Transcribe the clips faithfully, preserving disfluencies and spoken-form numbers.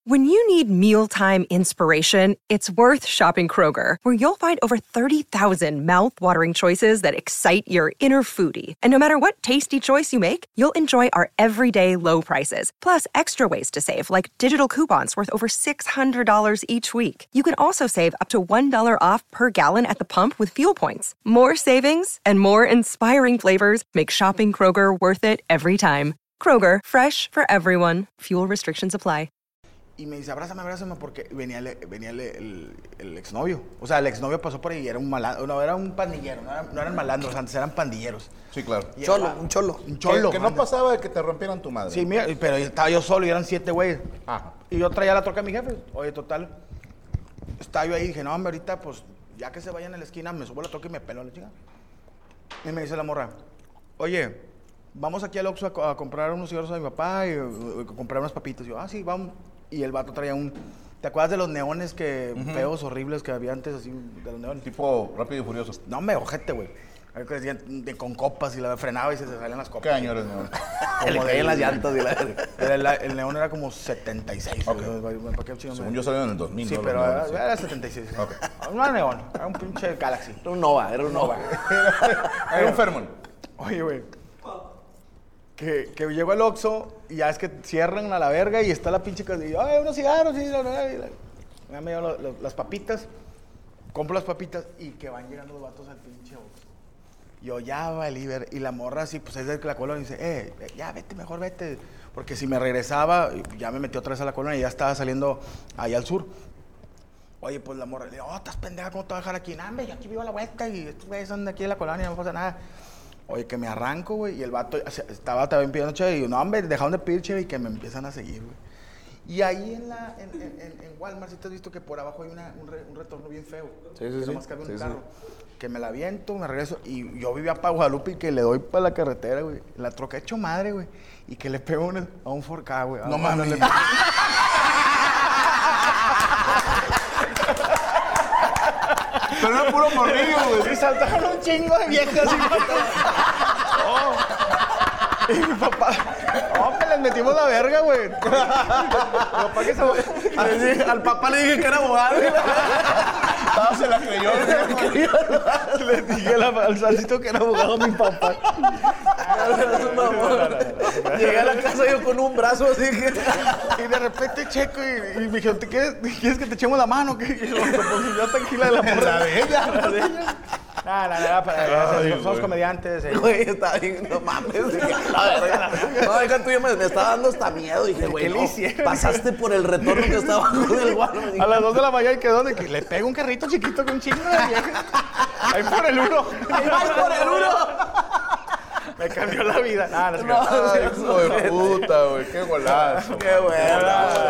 When you need mealtime inspiration, it's worth shopping Kroger, where you'll find over thirty thousand mouth-watering choices that excite your inner foodie. And no matter what tasty choice you make, you'll enjoy our everyday low prices, plus extra ways to save, like digital coupons worth over six hundred dollars each week. You can also save up to one dollar off per gallon at the pump with fuel points. More savings and more inspiring flavors make shopping Kroger worth it every time. Kroger, fresh for everyone. Fuel restrictions apply. Y me dice, abrázame, abrázame, porque venía el, venía el, el, el exnovio. O sea, el exnovio pasó por ahí y era un malandro, no, era un pandillero, no, era, no eran malandros, antes eran pandilleros. Sí, claro. Y cholo, era, un cholo. Un cholo. Que, que no pasaba de que te rompieran tu madre. Sí, mira, pero estaba yo solo y eran siete güeyes. Ajá. Y yo traía la troca de mi jefe. Oye, total, estaba yo ahí y dije, no, hombre, ahorita, pues, ya que se vayan a la esquina, me subo la troca y me pelo a la chica. Y me dice la morra, oye, vamos aquí al Oxxo a, a comprar unos cigarros a mi papá y a comprar unas papitas. Y yo, ah, sí, vamos. Y el vato traía un... ¿Te acuerdas de los neones que uh-huh. feos, horribles que había antes, así, de los neones? Tipo Rápido y Furioso. No, me ojete, güey. Con copas y la frenaba y se, se salían las copas. ¿Qué año era el neón? Como de las llantas y la... El, el neón era como setenta y seis. Okay. ¿Para qué, Según yo salió en el dos mil. Sí, ¿no? pero era, sí. era setenta y seis. Okay. No era neón, era un pinche Galaxy. Era un Nova, era un Nova. era, era un Fairmont. Oye, güey. Que, que llego al Oxxo y ya es que cierran a la verga y está la pinche casa y yo, ay, unos cigarros y la, la, la, la. Me han llevado las papitas, compro las papitas y que van llegando los vatos al pinche Oxxo. Yo, ya valí ver, y la morra así, pues es de la colonia y dice, eh, ya vete, mejor vete, porque si me regresaba, ya me metí otra vez a la colonia y ya estaba saliendo allá al sur. Oye, pues la morra le digo, oh, estás pendeja, ¿cómo te vas a dejar aquí? No, hombre, yo aquí vivo a la vuelta y estos güeyes son de aquí de la colonia, no pasa nada. Oye, que me arranco, güey, y el vato estaba también pidiendo chévere, y yo, no, hombre, dejaron de pedir chévere y que me empiezan a seguir, güey. Y ahí en la, en, en, en Walmart, si te has visto que por abajo hay una, un, re, un retorno bien feo. Sí, sí, sí. Nomás cabe un sí, carro. Sí. Que me la aviento, me regreso, y yo vivía para Guadalupe y que le doy para la carretera, güey. La troca hecho madre, güey, y que le pego una, a un cuatro K, güey. No mames. Le... Pero era puro morrillo, güey. Y saltaron un chingo de viejas y oh. Y mi papá, no, que les metimos la verga, güey. Mi papá que se... Al papá le dije que era abogado. No, se la creyó. Le dije la, al salsito que era abogado mi papá. Llegué a la casa yo con un brazo así que... Y de repente checo y, y me dijeron, ¿te quieres, ¿quieres que te echemos la mano? ¿Qué? Y yo, pues yo tranquila de la porra. La de ella. La de ella. No, no, no, para Ay, somos comediantes. Eh. Güey, está bien, no mames. Dije, la verga. No, deja tú, ya me, me estaba dando hasta miedo. Dije, güey, no, pasaste por el retorno que estaba con el Walmart. A las dos de la mañana y quedó de que le pego un carrito chiquito con un chingo de viejas. Ahí por el uno. Ahí por el uno. Me cambió la vida. Nah, no, no, ay, hijo de puta, güey. Qué golazo. Qué bueno.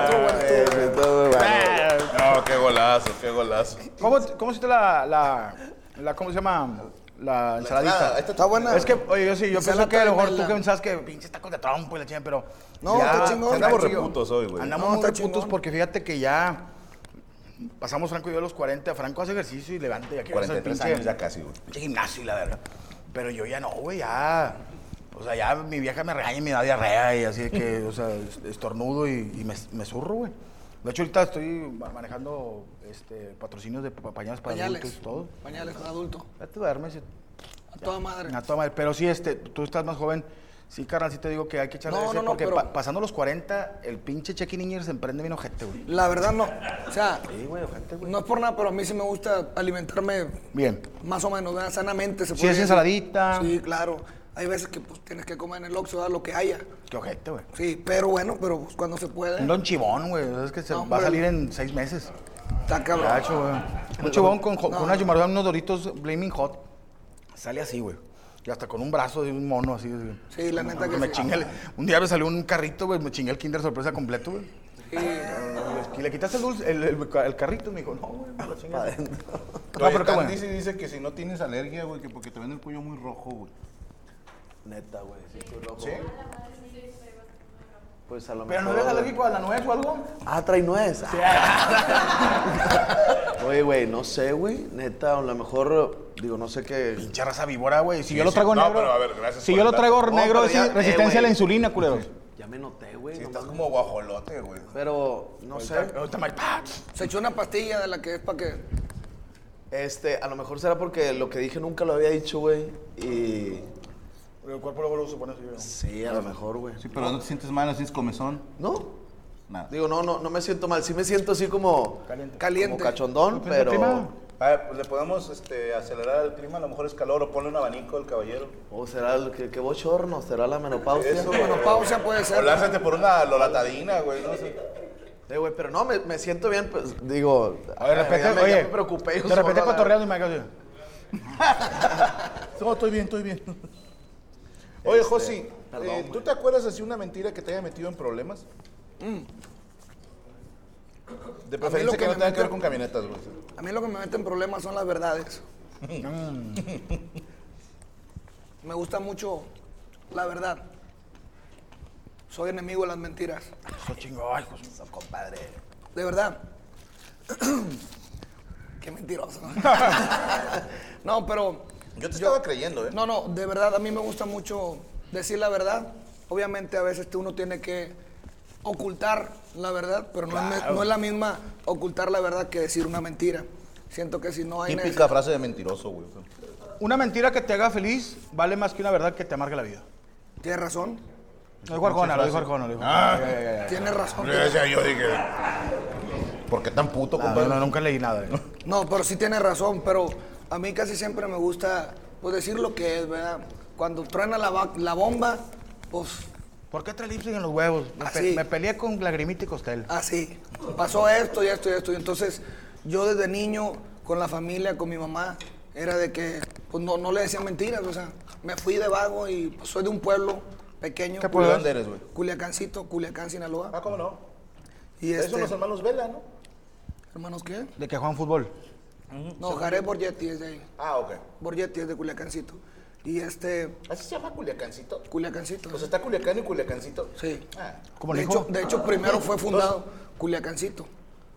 No, qué golazo, qué golazo. ¿Cómo, cómo hiciste la, la, la, cómo se llama? La ensaladita. La esta está buena. Es que, oye, yo sí, yo pienso que a lo mejor tú que pensabas que pinches tacos de trompo y la chingada, pero... No, está chingón. Andamos reputos hoy, güey. Andamos no, muy reputos chingón. Porque fíjate que ya... Pasamos Franco y yo a los cuarenta. Franco hace ejercicio y levanta. Ya cuarenta y tres años ya casi, güey. Pinche gimnasio y la verdad. Pero yo ya no, güey, ya... O sea, ya mi vieja me regaña y me da diarrea y así de que, o sea, estornudo y, y me, me zurro, güey. De hecho, ahorita estoy manejando este, patrocinios de pañales para Pañales. adultos y todo. Pañales para adulto. Ya te duermes. A toda madre. A toda madre. Pero sí, este, tú estás más joven. Sí, carnal, sí te digo que hay que echarle No, ese no, no, porque pero- pa- pasando los cuarenta, el pinche check-in niñer se emprende bien ojete, güey. La verdad no. O sea, Sí, güey, ojete, güey. no es por nada, pero a mí sí me gusta alimentarme Bien. más o menos, ¿verdad? Sanamente. Se Si puede es decir. ensaladita. Sí, claro. Hay veces que pues tienes que comer en el Oxxo, ¿verdad? Lo que haya. Qué ojete, güey. Sí, pero bueno, pero pues, cuando se puede. Un don chivón, güey. Es que se No, va a hombre. salir en seis meses. Está cabrón. Gacho, güey. Un chivón con, con No, una no. chumarrón, unos doritos Blaming Hot. Sale así, güey. Y hasta con un brazo de un mono así. así. Sí, la neta que me sí. chingué el- Un día me salió un carrito, güey. Me chingué el Kinder Sorpresa completo, güey. Sí. Y le quitaste el dulce, el, el, el carrito. Me dijo, no, güey, me lo chingué. Oye, No, pero qué bueno. Candy sí dice que si no tienes alergia, güey, que porque te ven el cuello muy rojo, güey. Neta, güey. Sí, estoy loco. ¿Sí? Pues a lo ¿Pero no mejor. eres alérgico a la nuez o algo? Ah, trae nuez. Oye, güey, no sé, güey. Neta, a lo mejor, digo, no sé qué. Pinche raza víbora, güey. Si Sí, yo lo sí. traigo No, negro. pero a ver, gracias si por yo lo el traigo dato. No, negro, pero es ya- resistencia eh, a la güey. insulina, culero. Ya me noté, güey. Sí, no estás mames. como guajolote, güey. Pero, no sé. Ahorita me- ¡pah! Se echó una pastilla de la que es para que... Este, a lo mejor será porque lo que dije nunca lo había dicho, güey. Y... El cuerpo luego lo se pone así. ¿no? Sí, a lo mejor, güey. Sí, pero no te sientes mal, no sientes comezón. ¿No? Nada. Digo, no, no, no me siento mal. Sí me siento así como... Caliente. Caliente. Como cachondón, ¿No piensa el clima? pero... A ver, pues le podemos este, acelerar el clima, a lo mejor es calor, o ponle un abanico al caballero. ¿O será el que, que bochorno? ¿Será la menopausia? Eso, Menopausia puede O ser. lánzate por una loratadina, güey, no sé. Sí, güey, pero no, me, me siento bien, pues, digo... A ver, de repente, ya me, oye, ya me preocupé. yo de repente solo, la- cotorreando y me hago así. No, estoy bien, estoy bien. Oye, Este, Josi, perdón, eh, güey. ¿tú te acuerdas así una mentira que te haya metido en problemas? De lo preferencia que que no me tenga que ver mete- con camionetas, güey. A mí lo que me mete en problemas son las verdades. Me gusta mucho la verdad. Soy enemigo de las mentiras. Eso chingón, hijos. Eso, compadre. De verdad. Qué mentiroso. No, pero... Yo te estaba creyendo, ¿eh? No, no, de verdad a mí me gusta mucho decir la verdad. Obviamente a veces uno tiene que ocultar la verdad, pero no, es, no es la misma ocultar la verdad que decir una mentira. Siento que si no hay... Típica frase de mentiroso, güey. Una mentira que te haga feliz vale más que una verdad que te amargue la vida. Tienes razón, Lo dijo Arjona, lo dijo Arjona, lo dijo Ah. Arjona. Ya, ya, ya, ya. tienes razón. Yo decía, yo dije, ¿por qué tan puto, No, compadre? no, nunca leí nada. ¿eh? No, pero sí tienes razón, pero a mí casi siempre me gusta pues, decir lo que es, ¿verdad? Cuando truena la, va- la bomba, pues ¿Por qué trae lipstick en los huevos? Me, pe- Así. me peleé con Lagrimita y Costel. así. Pasó esto y esto y esto. Y entonces yo desde niño, con la familia, con mi mamá, era de que pues, no, no le decían mentiras. O sea, me fui de vago y pues, soy de un pueblo pequeño. ¿Qué ¿De pueblo? dónde eres, güey? Culiacancito, Culiacán, Sinaloa. Ah, ¿cómo no? Y Esos este, son los hermanos Vela, ¿no? ¿hermanos qué? De que juegan fútbol. No, Jared Borgetti es de ahí. Ah, ok. Borgetti es de Culiacancito. Y este, ¿Así se llama Culiacancito? Culiacancito. O sea, está Culiacán y Culiacancito. Sí. Ah, ¿Cómo de, le dijo? hecho, de hecho, primero fue fundado Culiacancito.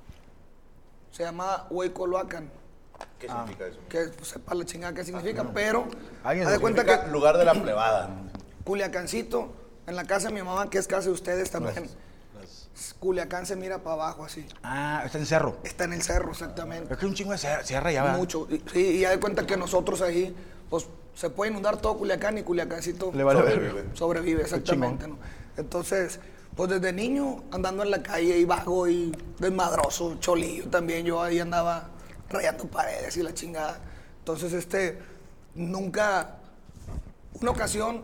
Se llama Huaycoloacan, ¿qué significa eso? que pues, sepa la chingada qué significa, pero Alguien haz de lo cuenta Significa que lugar de la plebada. Culiacancito, en la casa de mi mamá, que es casa de ustedes también, Culiacán se mira para abajo así. Ah, está en cerro. Está en el cerro, exactamente. Es que un chingo de cer- sierra ya va. Mucho. Y, sí, y haz de cuenta que nosotros ahí, pues se puede inundar todo Culiacán y Culiacancito Le vale Sobrevive. verga. sobrevive, exactamente. ¿no? Entonces, pues desde niño andando en la calle y vago y desmadroso, cholillo también, yo ahí andaba rayando paredes y la chingada. Entonces, este, nunca, una ocasión,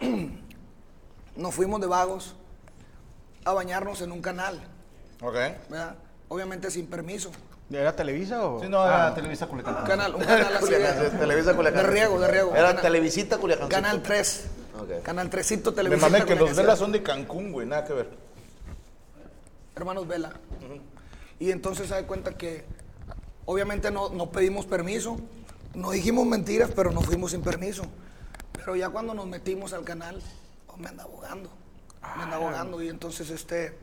nos fuimos de vagos a bañarnos en un canal, Ok. ¿verdad? Obviamente sin permiso. ¿Era Televisa o...? Sí, no, era Ah, Televisa Culiacán. Un canal, un canal así Culiacán, de, sí, Televisa Culiacán. de riego, de riego. Era Canal- Televisita Culiacán. Canal tres. Ok. Canal tresito Me televisión. mamé que los Velas son de Cancún, güey, nada que ver. Hermanos Vela. Y entonces se da cuenta que obviamente no, no pedimos permiso, no dijimos mentiras, pero nos fuimos sin permiso. Pero ya cuando nos metimos al canal, pues me anda abogando. Me anda abogando. Y entonces este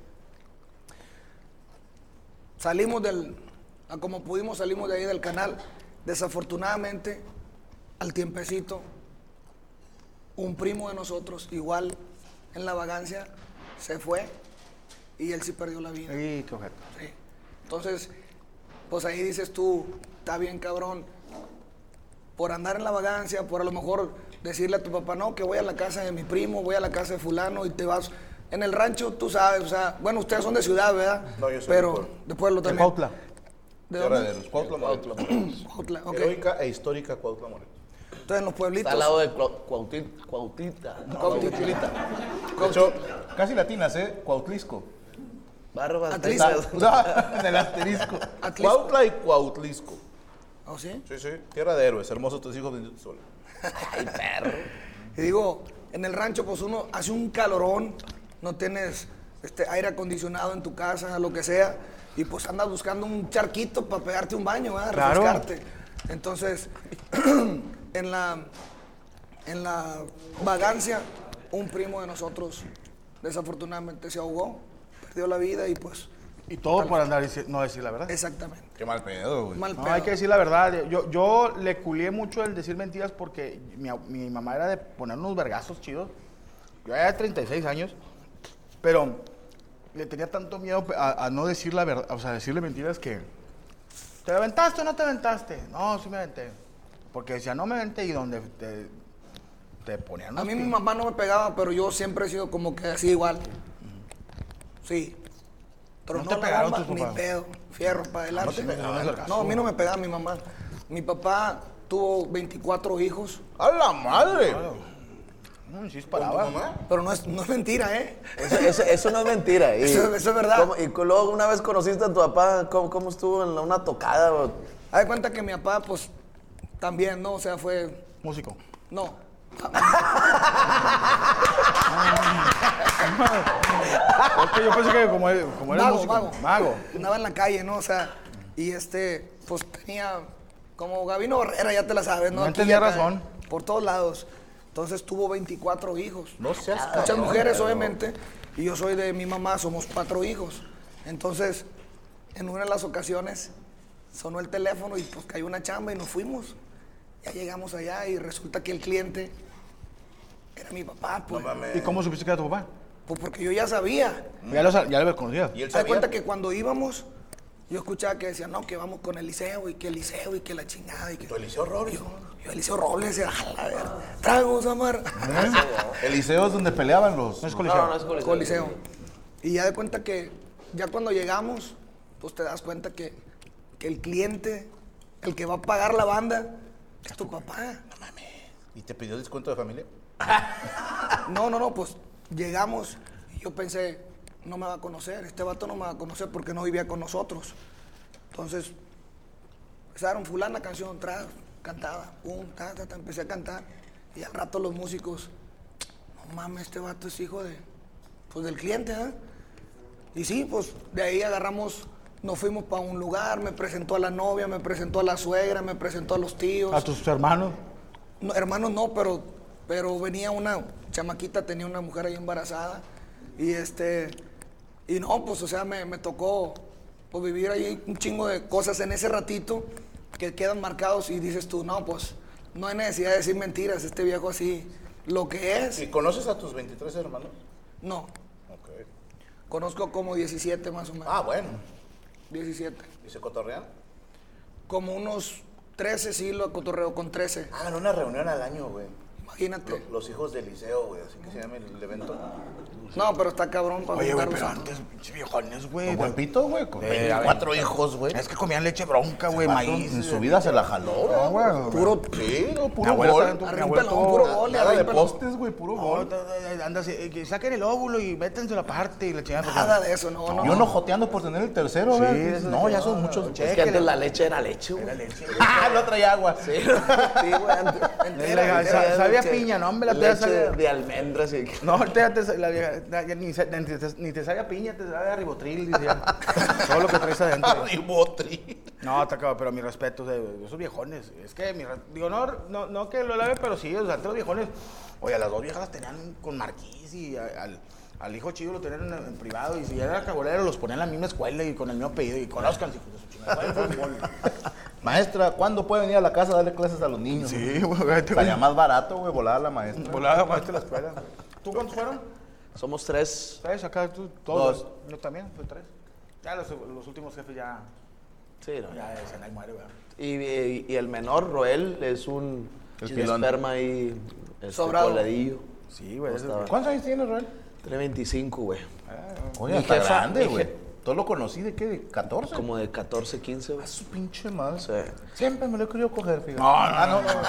salimos del, a como pudimos salimos de ahí del canal. Desafortunadamente, al tiempecito, un primo de nosotros, igual en la vagancia, se fue y él sí perdió la vida. y qué objeto. Sí. Entonces, pues ahí dices tú, está bien cabrón, por andar en la vagancia, por a lo mejor decirle a tu papá, no, que voy a la casa de mi primo, voy a la casa de fulano y te vas. En el rancho, tú sabes, o sea, bueno, ustedes son de ciudad, ¿verdad? No, yo soy Pero de pueblo. de pueblo De también. Cuautla. ¿De Tierra dónde? de los Cuautla Morelos. Cuautla, ok. Heroica e histórica Cuautla Morelos. Entonces, en los pueblitos. Está al lado de Cuau- Cuautit- Cuautita. Cuautitlita. De hecho, casi latinas, ¿eh? Cuautlisco. Barbas. Atlisco. Está en el asterisco. Atlisco. Cuautla y Cuautlisco. ¿Oh, sí? Sí, sí. Tierra de héroes. Hermosos tus hijos benditos sol. Ay, perro. Y digo, en el rancho, pues uno hace un calorón, no tienes este, aire acondicionado en tu casa, lo que sea, y pues andas buscando un charquito para pegarte un baño, ¿verdad? Claro. Refrescarte. Entonces, en la, en la vagancia, un primo de nosotros desafortunadamente se ahogó, perdió la vida y pues, Y todo por andar y no decir la verdad. exactamente, Qué mal pedo, güey. mal No, pedo. hay que decir la verdad. Yo, yo le culié mucho el decir mentiras porque mi, mi mamá era de poner unos vergazos chidos. Yo ya de treinta y seis años Pero le tenía tanto miedo a, a no decir la verdad, o sea, decirle mentiras que... ¿Te aventaste o no te aventaste? No, sí me aventé. Porque decía, no me aventé y donde te, te ponían... A mí mi mamá no me pegaba, pero yo siempre he sido como que así igual. Sí. Pero ¿No no, te la pegaron bomba, tus ni papás? pedo, fierro para adelante. No te pegaban. No, a mí no me pegaba mi mamá. Mi papá tuvo veinticuatro hijos, ¡A la madre! No, sí ¿Con tu disparaba. mamá? pero no es, no es mentira, ¿eh? Eso, eso- eso no es mentira. Y, Eso- eso es verdad. ¿cómo- y luego una vez conociste a tu papá, ¿cómo, cómo estuvo en la- una tocada? O- Haz de cuenta que mi papá, pues, también, ¿no? O sea, fue... Músico. No. Es que yo pensé que como él, como él es Mago, músico, mago. mago. Andaba en la calle, ¿no? O sea, y este, pues tenía como Gabino Barrera, ya te la sabes, ¿no? No Aquí tenía y acá, razón. Por todos lados. Entonces tuvo veinticuatro hijos. No seas Muchas cabrón, mujeres, pero- obviamente, y yo soy de mi mamá, somos cuatro hijos. Entonces, en una de las ocasiones, sonó el teléfono y pues cayó una chamba y nos fuimos. Ya llegamos allá y resulta que el cliente era mi papá, pues. No mames. ¿Y cómo supiste que era tu papá? Pues porque yo ya sabía. Ya lo, sa- ya lo conocías. ¿Y él Haz de sabía? cuenta que cuando íbamos, yo escuchaba que decían, no, que vamos con Eliseo y que Eliseo y que la chingada y que... Tu Eliseo Robles. Yo, yo Eliseo Robles, decía, a ver, tragos, Amar. Eliseo es donde peleaban los... No es No, coliseo. no es coliseo. Coliseo. Y ya de cuenta que, ya cuando llegamos, pues te das cuenta que, que el cliente, el que va a pagar la banda, es tu papá. ¿Y te pidió descuento de familia? No, no, no, pues llegamos y yo pensé, no me va a conocer, este vato no me va a conocer porque no vivía con nosotros. Entonces, empezaron fulana canción, tra, cantaba, pum, ta, ta, ta, empecé a cantar y al rato los músicos, no mames, este vato es hijo de, pues del cliente, ¿eh? Y sí, pues de ahí agarramos, nos fuimos para un lugar, me presentó a la novia, me presentó a la suegra, me presentó a los tíos. A tus hermanos. No, hermanos no, pero, pero venía una chamaquita, tenía una mujer ahí embarazada. Y este, y no, pues, o sea, me, me tocó pues, vivir ahí un chingo de cosas en ese ratito que quedan marcados y dices tú, no, pues, no hay necesidad de decir mentiras, este viejo así, lo que es, ¿Y conoces a tus veintitrés hermanos? no. Ok. Conozco como diecisiete más o menos. Ah, bueno. diecisiete. ¿Y se cotorrean? Como unos trece, sí, lo cotorreo con trece. Hagan una reunión al año, güey. Imagínate. Lo- Los hijos del liceo, güey, así que se llama el evento. No, pero está cabrón para Oye, güey, juntarnos. pero antes, pinches viejones, güey. Con buen pito, güey, con Eh, veinticuatro a ver. hijos, güey. Es que comían leche bronca, güey, maíz. En su vida se la jaló, No, güey. güey. Puro, Sí, no, Mi puro abuela gol. también, mi Arriba abuela pelón, todo- puro gol. Nada de arriba pelón. postes, güey, puro No, gol. ta- ta- anda así, eh, que saquen el óvulo y métanse la parte y la chingada. porque- Nada de eso, no, no. Y uno joteando por tener el tercero, Sí, güey. eso No, es- ya son muchos. Es que antes la leche era leche, güey. Era leche. ¡Ah, no traía agua! Sí, sí, güey. Antes, Entera, sa- sabía piña, no, hombre, la tía leche sabía- de almendras y... No, ahorita ya te, la vieja, ya- ya ni, sa- ni te, ni te sabe a piña, te sabe a ribotril, dice ya. Todo lo que traes adentro. Ribotri. No, está cabrón, pero mi respeto de esos viejones. Es que, mi, re- digo, no, no, no que lo lave, pero sí, o sea, antes los viejones, oye, a las dos viejas las tenían con marquís y a- al, al hijo chido lo tenían en, en privado. Y si ya era cabolero, los ponían en la misma escuela y con el mismo apellido. Y conozcan, hijos de su chingada. Jueguen fútbol. Maestra, ¿cuándo puede venir a la casa a darle clases a los niños? Sí, güey, te Estaría más barato, güey, volar a la maestra. volada más de la escuela. ¿Tú cuántos fueron? Somos tres. ¿Tres? Acá tú, todos. Dos. Yo también, fue tres. Ya los, los últimos jefes ya, Sí, no, ya decían, ahí muere, güey. Y, y- y el menor, Roel, es un El un pilón. esperma ahí este, Sobrado. coladillo. Sí, güey. No ese- estaba. ¿Cuántos años tienes, Roel? Tiene veinticinco, güey. Oye, Mi está jefa- grande, mi güey. je- ¿Todo lo conocí de qué? ¿De catorce? Como de catorce, quince, A güey. su pinche madre. Sí. Siempre me lo he querido coger, fíjate. No, no, Ah, no, no.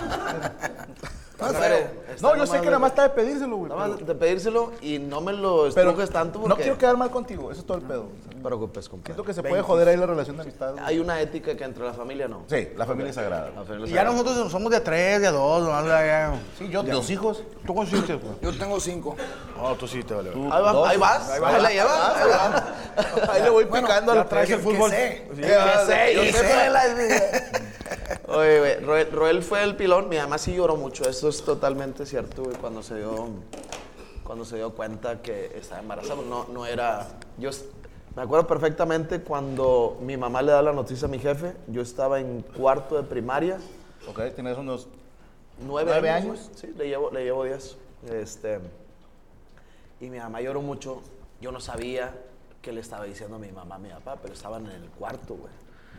No, Está pero- está No, yo sé nomás que de- nada más está de pedírselo, güey. Nada Pero, más de pedírselo y no me lo pero estrujes tanto porque... no quiero quedar mal contigo, eso es todo el pedo. No te preocupes, compadre. Siento que se puede joder ahí la relación de amistad. güey. Hay una ética que entre la familia no. Sí, la familia es sagrada. La familia Y es ya sagrada. nosotros somos de a tres, de a dos, nomás, ya. Sí, yo, los hijos. ¿Tú cuántos hiciste, güey? Yo tengo cinco. No, tú sí te vale. tú, Ahí, va- dos. ahí vas, ahí, la llevas. Ahí, va. Ahí le voy Bueno, picando Ya al traes el que fútbol. sé. Sí. Que sé, yo y sé. sé la- Oye, güey, Roel, Roel fue el pilón. Mi mamá sí lloró mucho. Eso es totalmente cierto, güey. Cuando se dio, cuando se dio cuenta que estaba embarazada, pues no, no era. Yo es- me acuerdo perfectamente cuando mi mamá le da la noticia a mi jefe. Yo estaba en cuarto de primaria, Ok, tienes unos. nueve, ¿Nueve años. años? güey. Sí, le llevo, le llevo diez. Este, y mi mamá lloró mucho yo no sabía qué le estaba diciendo a mi mamá, a mi papá, pero estaban en el cuarto, güey.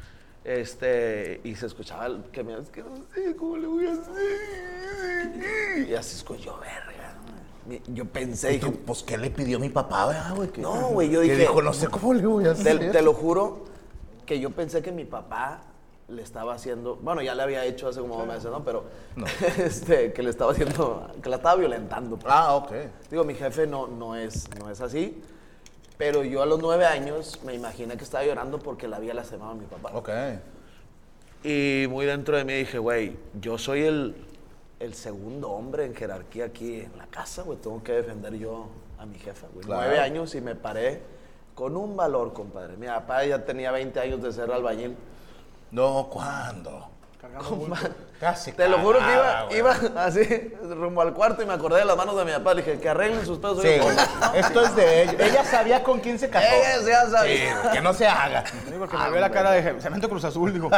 Este, y se escuchaba el- que me... Es que no sé cómo le voy a hacer. Y así escuchó, verga, ¿no? Yo pensé, ¿Y tú, dije, pues, qué le pidió mi papá, verdad, güey? Que- no, güey, yo que dije... dijo, no sé cómo le voy a Te, hacer. te lo juro que yo pensé que mi papá le estaba haciendo, bueno, ya le había hecho hace como dos meses, ¿no? Pero No. este, que le estaba haciendo, que la estaba violentando. pues. Ah, ok. Digo, mi jefe no, no, es, no es así, pero yo a los nueve años me imaginé que estaba llorando porque la había lastimado a mi papá. Ok. Y muy dentro de mí dije, güey, yo soy el, el segundo hombre en jerarquía aquí en la casa, güey, tengo que defender yo a mi jefa, güey. Claro. Nueve años y me paré con un valor, compadre. Mi papá ya tenía veinte años de ser albañil. No, ¿cuándo? Compadre, Casi te lo juro que cagada, iba, güey. iba así, rumbo al cuarto y me acordé de las manos de mi papá. Le dije, que arreglen sus pedos. Sí, güey. Esto es de ella. Ella sabía con quién se casó. Ella ya sabía. Sí, güey, que no se haga. Sí, porque me vio la cara de Cemento Cruz Azul, digo.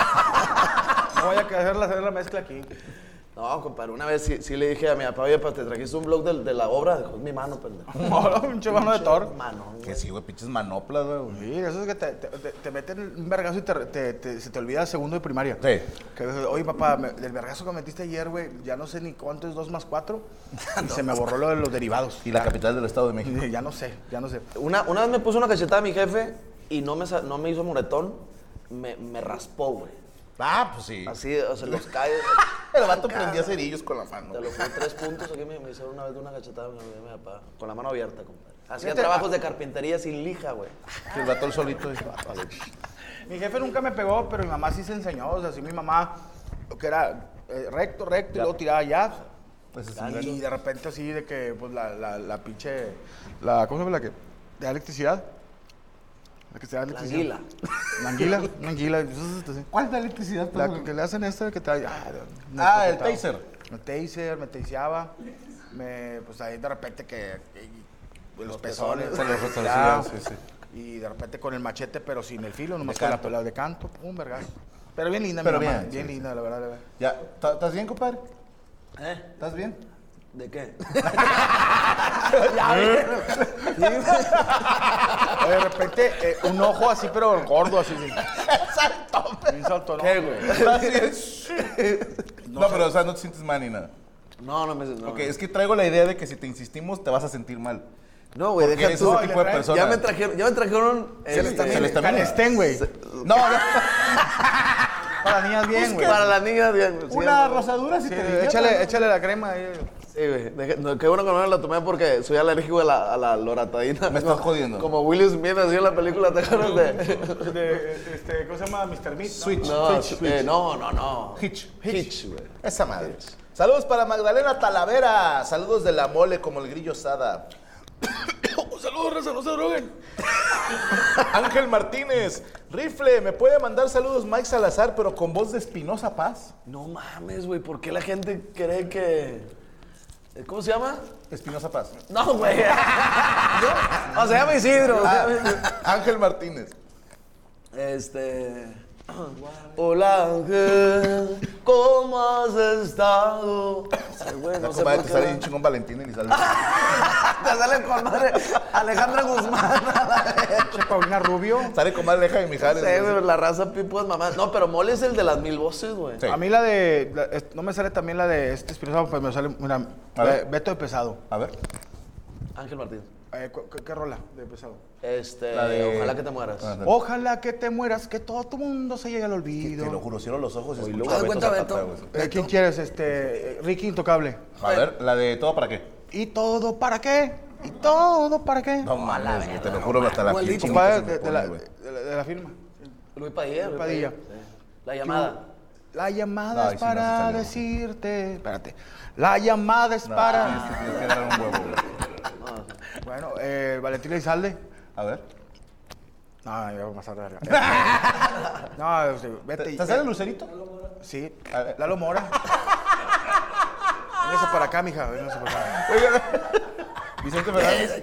No vaya a hacer la, hacer la mezcla aquí. No, compadre, una vez sí, sí le dije a mi papá, oye, pa, ¿te trajiste un blog de, de la obra? Dijo, es mi mano, pendejo. No, pinche mano de Thor. Mano, Que sí, güey, pinches manoplas, güey. Sí, eso es que te, te, te- te meten un vergazo y te, te- te- se te olvida el segundo de primaria. Sí. Que, oye, papá, me- del vergazo que metiste ayer, güey, ya no sé ni cuánto es dos más cuatro. Y se me borró lo de los derivados. Y la capital del Estado de México. Ya no sé, ya no sé. Una, una vez me puso una cachetada a mi jefe y no me, sa- no me hizo moretón, me, me raspó, güey. Ah, pues sí. Así, o sea, los cae. El vato prendía cerillos con la mano. Te lo juro, tres puntos aquí me, me hicieron una vez de una cachetada a mi, a mi papá, con la mano abierta, compadre. Hacía Fíjate, trabajos ah. de carpintería sin lija, güey. Que el vato el solito dijo, ah, vale. Mi jefe nunca me pegó, pero mi mamá sí se enseñó. O sea, sí mi mamá, que era eh, recto, recto, y luego tiraba jazz. Pues es Y un gancho. de repente así de que, pues, la, la, la pinche... La, ¿Cómo se llama la que? De electricidad. La que se da La electricidad. anguila. La anguila, una anguila. ¿Cuál es la electricidad? La que le hacen esta que trae... Ah, no, Ah, no, el no, taser. El taser, me taseaba. Me, pues ahí de repente que... que los pezones. Se los ya, retorcía, sí, sí. Y de repente con el machete, pero sin el filo, nomás De con la canto. pelada de canto. Pum, vergazo. Pero bien linda, Pero mi mamá. bien, Bien, sí, linda, la verdad, la verdad. Ya, ¿ta- ¿estás bien, compadre? ¿Eh? ¿Estás bien? ¿De qué? Oye, de repente, eh, un ojo así, pero gordo, así. sí. Un salto, ¿no? ¿Qué, güey? ¿Estás bien? No, pero o sea, no te sientes mal ni nada. No, no me... No, Ok, es que traigo la idea de que si te insistimos te vas a sentir mal. no, güey, Porque deja eres tú. ese tipo de persona. Ya me trajeron, ya me trajeron... Celestamina. este, Celestamina. Canestén, güey. No, no. Para niñas bien, güey. Para las niñas, bien. sí, Una güey. rosadura si Sí, te diviertes. échale, échale la crema ahí. Sí, güey. Deja- no, qué bueno que no me la tomé porque soy alérgico a la, a la loratadina. Me estás jodiendo. Como Will Smith hacía en la película, ¿te acuerdas de...? De, este, ¿Cómo se llama? mister Meat. ¿no? Switch. No, Switch. eh, no, no, no. Hitch. Hitch, güey. Esa madre. Saludos para Magdalena Talavera. Saludos de la mole como el grillo Sada. Saludos, raza, no se droguen. Ángel Martínez. Rifle, ¿me puede mandar saludos Mike Salazar, pero con voz de Espinosa Paz? No mames, güey. ¿Por qué la gente cree que...? ¿Cómo se llama? Espinosa Paz. No, güey. ¿No? O se llama Isidro. Ah, Ángel Martínez. Este... Hola, Ángel. ¿Cómo has estado? Sí, güey, no No sé te por qué. sale bien chingón Valentín Elizalde. Te sale con madre Alejandra Guzmán. Che, Paulina Rubio. Sale con más leja de Mijares. Sí, güey, la raza Pipo es mamá. No, pero Mole es el de las mil voces, güey. Sí. A mí la de... la- es- no me sale también la de este Espinosa, pues me sale... Mira, A la de ver. Beto de Pesado. A ver. Ángel Martín. Eh, ¿cu- ¿qué, qué rola de Pesado? Este, La de- ojalá que te mueras. Ah, Ojalá que te mueras, que todo tu mundo se llegue al Te olvido. lo juro, cierro los ojos y Oye, escucho luego- a Beto cuenta, Zapata, Beto. güey. Eh, ¿Quién quieres? Este... eh, Ricky Intocable. A ver, la de todo para qué. ¿Y todo para qué? ¿Y todo para qué? No mames, güey, te lo juro hasta la Igualito. pinche Compadre, boca se me de, de la, pone, güey. de la- de la firma. Luis Padilla. Luis Padilla. Sí. La llamada. La llamada No, ahí es sí no, sí para salió. decirte... Espérate. La llamada es No, para... tienes que- tienes que dar un huevo, güey. Bueno, eh, Valentín Elizalde. A ver. No, ya voy a pasar de verga. No, este, vete. ¿Te, y- ¿Te sale el lucerito? Sí. A ver. Lalo Mora. Véngase para acá, mija. Véngase para acá. Vicente Fernández.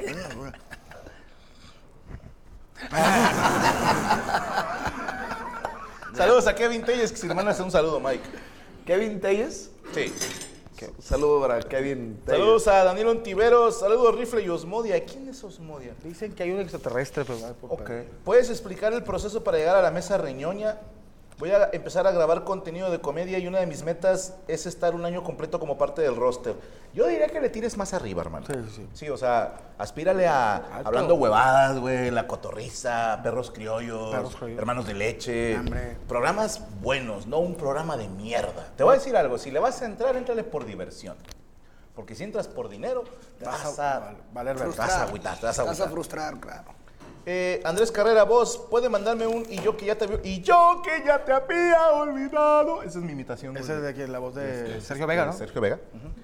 Saludos a Kevin Telles, que si le mandas un saludo, Mike. ¿Kevin Telles? Sí. Un saludo para Kevin. Saludos a Daniel Ontiveros, saludos Rifle y Osmodia. ¿Quién es Osmodia? Dicen que hay un extraterrestre, pero... Ok. ¿Puedes explicar el proceso para llegar a la mesa reñoña? Voy a empezar a grabar contenido de comedia y una de mis metas es estar un año completo como parte del roster. Yo diría que le tires más arriba, hermano. Sí, sí. Sí, o sea, aspírale a Alto. hablando huevadas, güey, La Cotorriza, Perros Criollos, Perros Criollos. Hermanos de Leche. Hombre. Programas buenos, no un programa de mierda. Te voy a decir algo, si le vas a entrar, éntrale por diversión. Porque si entras por dinero, te vas, vas a, a val- valer verga. te vas a agüitar, te vas a Te vas a agüitar. frustrar, claro. Eh, Andrés Carrera, vos, puede mandarme un y yo que ya te había, y yo que ya te había olvidado. Esa es mi imitación. Esa güey. es de aquí, la voz de Este, Sergio Vega, ¿no? Sergio Vega.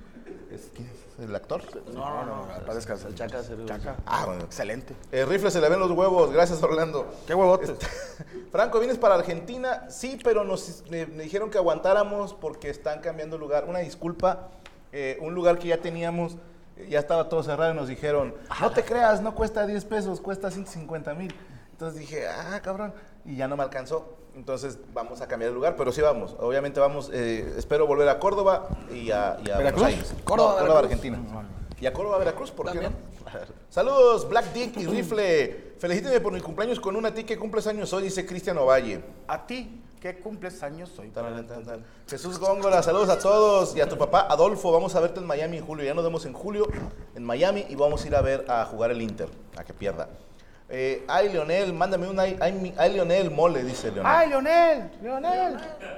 Es, ¿quién es? ¿El actor? No, no, no. Para descansar. El Chaca, Sergio. Chaca. Ah, bueno. Excelente. Eh, Rifle se le ven los huevos. Gracias, Orlando. ¿Qué huevotes? Franco, ¿vienes para Argentina? Sí, pero nos me, me dijeron que aguantáramos porque están cambiando lugar. Una disculpa. Eh, un lugar que ya teníamos, eh, ya estaba todo cerrado y nos dijeron, no te creas, no cuesta diez pesos, cuesta ciento cincuenta mil. Entonces dije, ah, cabrón, y ya no me alcanzó. Entonces vamos a cambiar de lugar, pero sí vamos. Obviamente vamos, eh, espero volver a Córdoba y a, y a ¿Veracruz? Buenos Aires. Córdoba, No, Córdoba, Veracruz. Argentina. Y a Córdoba, Veracruz, ¿por qué no? También. Saludos, Black Dick y Rifle. Felicíteme por mi cumpleaños con una ti que cumples años hoy, dice Cristian Ovalle. A ti, que cumples años hoy. Tan, tan, tan. Jesús Góngora, saludos a todos. Y a tu papá Adolfo, vamos a verte en Miami en julio. Ya nos vemos en julio en Miami y vamos a ir a ver a jugar el Inter, a que pierda. Eh, ay, Leonel, mándame un ay, ay, ay, Leonel, mole, dice Leonel. ¡Ay, Leonel! ¡Leonel!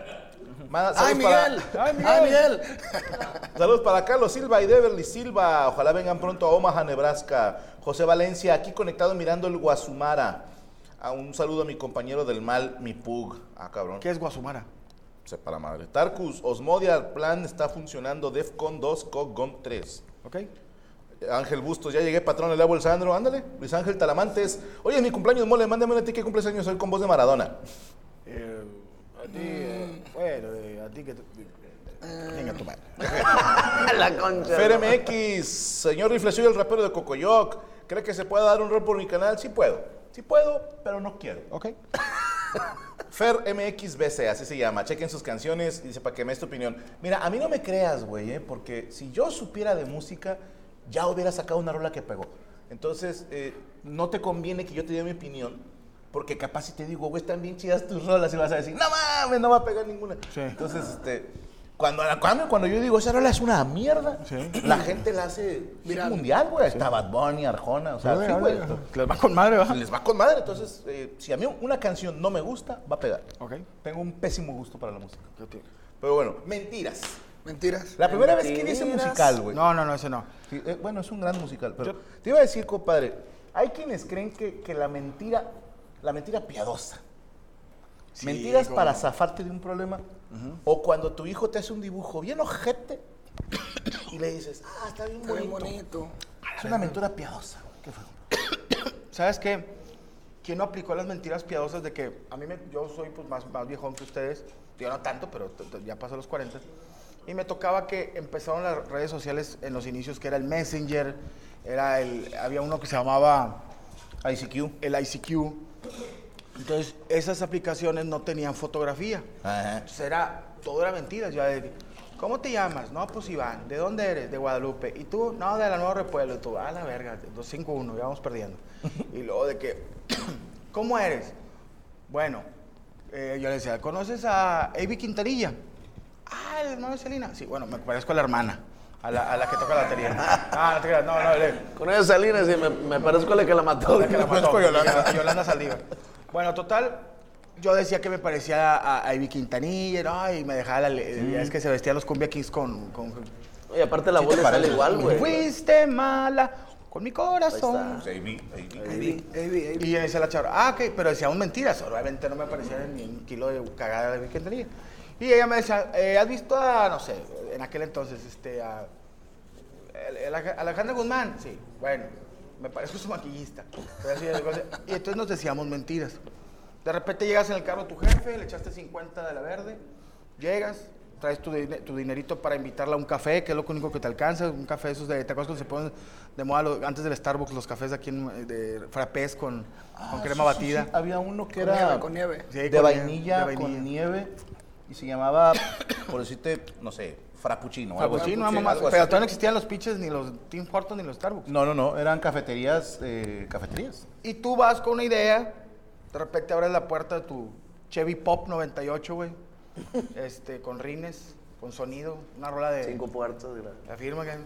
Manda- ¡Ay, saludos para- Miguel! ¡Ay, Miguel! ¡Ay, Miguel! Saludos para Carlos Silva y Deverly Silva. Ojalá vengan pronto a Omaha, Nebraska. José Valencia, aquí conectado mirando el Guasumara. Ah, un saludo a mi compañero del mal, mi Pug. Ah, cabrón. ¿Qué es Guasumara? Sepa la madre. Tarkus, Osmodia, el plan está funcionando. Defcon dos, Coggon tres. ¿Ok? Ángel Bustos, ya llegué, patrón, le hago el Sandro, ándale. Luis Ángel Talamantes. Oye, es mi cumpleaños, mole, mándame una ti que cumples años hoy con voz de Maradona. Eh, a ti, eh, bueno, eh, a ti que... Venga, tu madre. La concha. Fer M X, señor Rifle, soy el rapero de Cocoyoc. ¿Cree que se puede dar un rol por mi canal? Sí puedo. Sí puedo, pero no quiero. ¿Ok? Fer M X B C, así se llama. Chequen sus canciones y dice para que me des tu opinión. Mira, a mí no me creas, güey, ¿eh? Porque si yo supiera de música, ya hubiera sacado una rola que pegó. Entonces, eh, no te conviene que yo te dé mi opinión, porque capaz si te digo, güey, están bien chidas tus rolas y vas a decir, no mames, no va a pegar ninguna. Sí. Entonces, este, cuando, cuando, cuando yo digo, esa rola es una mierda, Sí. la gente la hace Viral. mundial, güey. Está Bad Bunny, Arjona, o sea, sí, güey. Les va con madre, ¿va? Les va con madre. Entonces, eh, si a mí una canción no me gusta, va a pegar. Ok. Tengo un pésimo gusto para la música. ¿Qué tiene? Pero bueno, mentiras. Mentiras. La primera vez que vi ese Mentiras. musical, güey. No, no, no, ese no. Sí, eh, bueno, es un gran musical. Pero Yo- te iba a decir, compadre, hay quienes creen que, que la mentira, la mentira piadosa, Sí, mentiras cómo para no. zafarte de un problema, o cuando tu hijo te hace un dibujo bien ojete y le dices, ah, está bien Está bien bonito. bonito. Es una mentira piadosa. ¿Qué fue? ¿Sabes qué? ¿Quién no aplicó las mentiras piadosas de que a mí me, yo soy pues más, más viejón que ustedes? Yo no tanto, pero t- t- ya pasó los cuarenta. Y me tocaba que empezaron las redes sociales en los inicios, que era el Messenger, era el, había uno que se llamaba I C Q. el I C Q. Entonces, esas aplicaciones no tenían fotografía. Ajá. Entonces, era, todo era mentira. Ya de, ¿cómo te llamas? No, pues Iván. ¿De dónde eres? De Guadalupe. ¿Y tú? No, de la Nueva Repueblo. Y tú, a la verga, dos cinco uno, ya vamos perdiendo. Y luego de que, ¿cómo eres? Bueno, eh, yo le decía, ¿conoces a Avi Quintanilla? Ah, el hermano de Selena. Sí, bueno, me parezco a la hermana, a la, a la que toca la batería. Ah, no te creas, no, no, le, Con ella Salinas y me, me parezco a la que la mató. la que la Me mató, parezco a Yolanda. a Yolanda Saldívar. Bueno, total, yo decía que me parecía a, a Ivy Quintanilla, ¿no? Y me dejaba la... le- Es que se vestían los Cumbia Kings con... con Oye, aparte la Sí voz te le sale parece. igual, güey. Fuiste mala con mi corazón. Pues ahí vi, ahí vi. Avi, Avi, Avi. Y yo decía la chava, ah, ok, pero decía un mentiras. Obviamente no me parecía ni un kilo de cagada de Ivy Quintanilla. Y ella me decía, eh, ¿has visto a, no sé, en aquel entonces, este, a... el- el Alej- Alejandra Guzmán? Sí, bueno, me parezco su maquillista. Pero así de cosas. Y entonces nos decíamos mentiras. De repente llegas en el carro a tu jefe, le echaste cincuenta de la verde, llegas, traes tu, dine- tu dinerito para invitarla a un café, que es lo único que te alcanza, un café esos de, ¿te acuerdas cuando se ponen de moda los- antes del Starbucks los cafés de aquí en, de frappés con, con Ah, crema sí, sí, batida? sí. Había uno que Con era nieve, con nieve. Sí, de, con vainilla, nieve, de con vainilla. nieve y se llamaba, por decirte, no sé, frappuccino. algo así. Frappuccino, Sí, mamá. algo Pero así. todavía no existían los pitches, ni los Tim Hortons, ni los Starbucks. No, no, no, eran cafeterías, eh, cafeterías. Y tú vas con una idea, de repente abres la puerta de tu Chevy Pop noventa y ocho, güey. Este, con rines, con sonido, una rola de... Cinco puertas. gra- La firma que...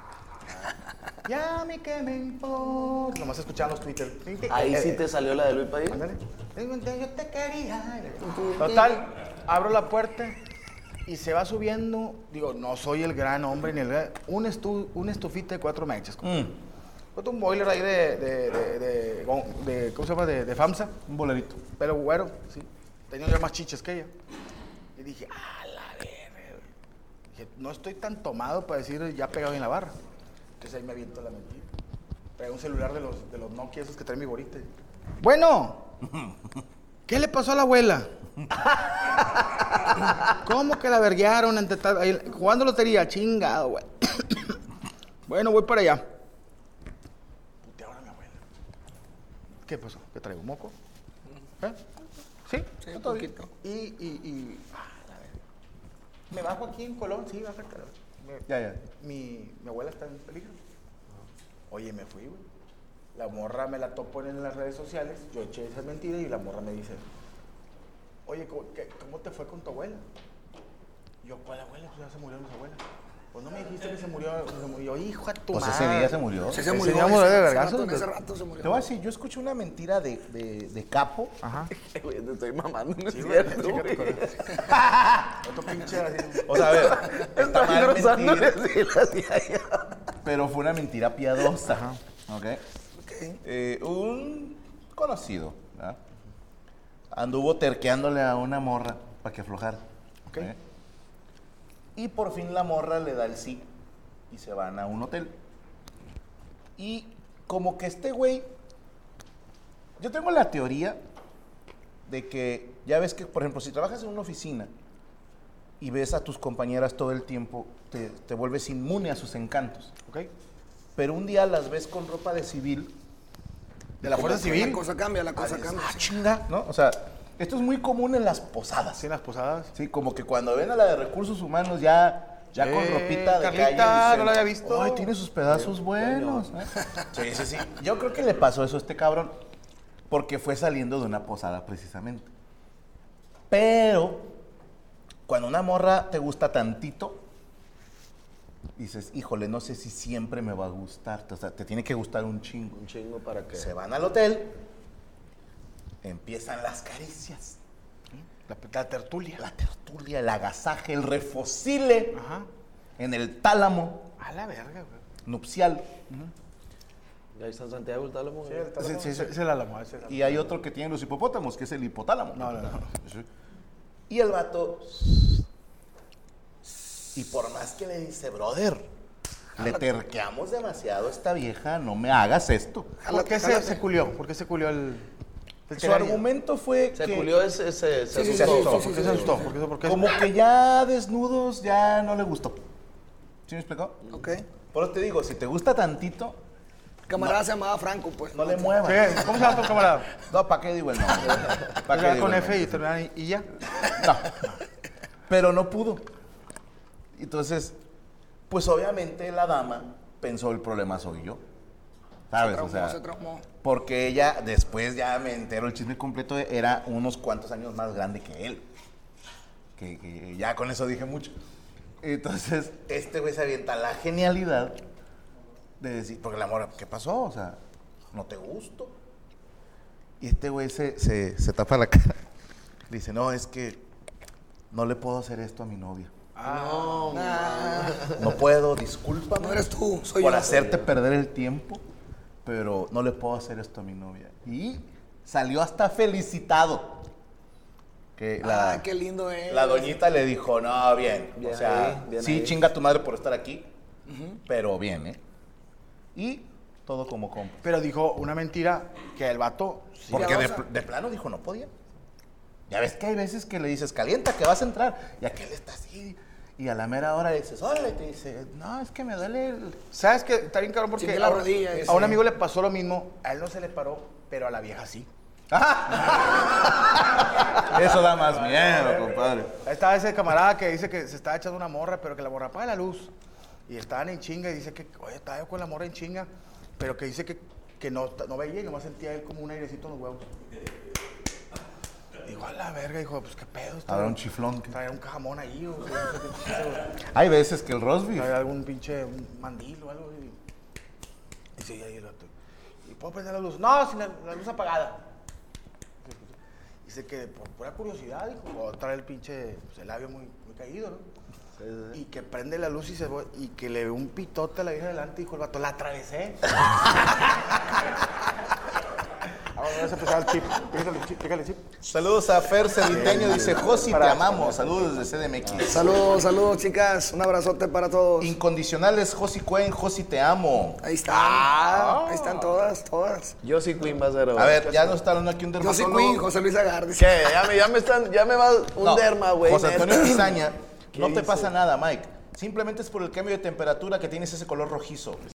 Ya me que me importa. Nomás escuchaban los Twitter. Ahí Eh, sí eh, te salió la de Luis Payín. Ándale. Yo te quería. Total, abro la puerta y se va subiendo. Digo, no soy el gran hombre ni el gran... Un, estu, un estufita de cuatro mechas. Mm, Con un boiler ahí de, de, de, de, de- ¿cómo se llama? De, de FAMSA. un bolerito. Pero güero, sí. Tenía yo más chiches que ella. Y dije, ah, la verga. Dije, no estoy tan tomado para decir ya pegado en la barra. Entonces ahí me aviento la mentira. Trae un celular de los, de los Nokia esos que trae mi gorita. Bueno, ¿qué le pasó a la abuela? ¿Cómo que la verguearon ante tal- ahí, jugando lotería? Chingado, güey. Bueno, voy para allá. Putearon a mi abuela. ¿Qué pasó? ¿Qué traigo? ¿Moco? ¿Eh? ¿Sí? Sí, un ¿Todo bien? poquito. Y, y, y... ah, la verga. ¿Me bajo aquí en Colón? Sí, baja, claro. Me- Ya, ya. Mi, mi abuela está en peligro. Oye, me fui, güey. La morra me la topó en las redes sociales. Yo eché esa mentira y la morra me dice, oye, ¿cómo, qué- cómo te fue con tu abuela? Yo, ¿cuál abuela? Pues ya se murió mi abuela. Pues no me dijiste que se murió. Se murió, hijo de tu Pues madre. ese día se murió. Sí, se ¿Ese murió. día murió de ese- vergazos? ese rato- En ese rato se murió. Te voy a decir, yo escuché una mentira de, de, de Capo. Ajá. Güey, te estoy mamando, no es Sí, güey, cierto, chécate, güey. con- Otro pinche así. O sea, a ver, está Estoy mal rozando mentir, decir así allá. pero fue una mentira piadosa. ¿Ok? Ok. Eh, un conocido, ¿verdad? Anduvo terqueándole a una morra para que aflojara. Ok. ¿ok? Y por fin la morra le da el sí y se van a un hotel. Y como que este güey, yo tengo la teoría de que, ya ves que, por ejemplo, si trabajas en una oficina y ves a tus compañeras todo el tiempo, te, te vuelves inmune a sus encantos. ¿Ok? Pero un día las ves con ropa de civil. ¿De la Fuerza La Civil? cosa cambia, la cosa Ah, cambia. ah, chinga, ¿no? O sea, esto es muy común en las posadas. Sí, en las posadas. Sí, como que cuando ven a la de recursos humanos ya, ya con Eh, ropita de Carlita, calle. dicen, no la había visto. Ay, tiene sus pedazos buenos. ¿eh? Sí, sí, sí. Yo creo que le pasó eso a este cabrón porque fue saliendo de una posada precisamente. Pero cuando una morra te gusta tantito, dices, híjole, no sé si siempre me va a gustar. O sea, te tiene que gustar un chingo. Un chingo para que... Se van al hotel, empiezan las caricias. La, la tertulia. La tertulia, el agasaje, el refocile Ajá. en el tálamo A la verga, güey. nupcial. Y ahí está en Santiago el tálamo. Sí, güey. el tálamo, ese es el álamo, ese es el álamo. Y hay otro que tienen los hipopótamos, que es el hipotálamo. No, no, no. Sí. Y el vato, y por más que le dice, brother, le terqueamos demasiado a esta vieja, no me hagas esto. ¿Por qué se, Jálate. se culió? ¿Por qué se culió el, el Su tegaño? argumento fue Se que culió ese... ese se Sí, sí, asustó. sí, ¿Por qué se asustó? ¿Por qué, por qué? como que ya desnudos ya no le gustó. ¿Sí me explicó? Ok. Por eso te digo, si te gusta tantito, Camarada se llamaba Franco, pues. no le muevas. Sí, ¿cómo se llama tu camarada? No, ¿para qué digo el nombre? ¿Para qué Terminar digo con el F nombre? y terminar y, y ya. No. Pero no pudo. Entonces, pues obviamente la dama pensó el problema soy yo. ¿Sabes? Se O traumó, sea, se traumó. porque ella, después ya me entero el chisme completo, era unos cuantos años más grande que él. Que, que ya con eso dije mucho. Entonces, este güey se avienta la genialidad de decir, porque la morra, ¿qué pasó? O sea, ¿no te gusto? Y este güey se, se, se tapa la cara. Dice, no, es que no le puedo hacer esto a mi novia. No, Nah, No puedo, discúlpame. no eres tú, soy por yo. hacerte perder el tiempo, pero no le puedo hacer esto a mi novia. Y salió hasta felicitado. Que la, Ah, qué lindo es. la doñita le dijo, no, bien. Bien o sea, ahí, bien sí, ahí. chinga tu madre por estar aquí, pero bien, ¿eh? Y todo como compa. Pero dijo una mentira que el vato... sí, Porque de, piadosa. pl- de plano dijo, no podía. Ya ves que hay veces que le dices, calienta, que vas a entrar. Y aquel está así. Y a la mera hora le dices, hola, y te dice, no, es que me duele el... ¿Sabes qué? Está bien cabrón porque Chingué la a, rodilla, a ese. un amigo le pasó lo mismo. A él no se le paró, pero a la vieja sí. Eso da más miedo, compadre. Ahí estaba ese camarada que dice que se estaba echando una morra, pero que la morra apaga la luz. Y estaban en chinga y dice que, oye, estaba yo con la morra en chinga, pero que dice que, que no, no veía y nomás sentía él como un airecito en los huevos. Digo, a la verga, dijo, pues qué pedo. Habrá un chiflón. Traía un jamón ahí, o sea, no sé qué pedo. Hay veces que el roast beef. Traía algún pinche un mandil o algo. Y dice, y ahí el otro, ¿y puedo prender la luz? No, sin la, la luz apagada. Dice que por pura curiosidad, dijo, o trae el pinche, pues, el labio muy, muy caído, ¿no? Sí, sí. Y que prende la luz y se va, y que le ve un pitote a la vieja delante, dijo el vato, la atravesé. Vamos a empezar el chip. Pícale, chip, pícale, chip. Saludos a Fer Celiteño, dice Josi, te amamos. Saludos desde C D M X. Saludos, saludos, chicas. Un abrazote para todos. Incondicionales, Josi Cuen, Josi, te amo. Ahí están. Ah. Ahí están todas, todas. Yo sí Queen va a ser. A ver, ya nos está hablando aquí un Yo sí dermatólogo. Queen, José Luis Agardi. ¿Qué? Ya me, ya me están, ya me va un No, derma, güey. José neta. Antonio Pizaña, no te dice? pasa nada, Mike. Simplemente es por el cambio de temperatura que tienes ese color rojizo.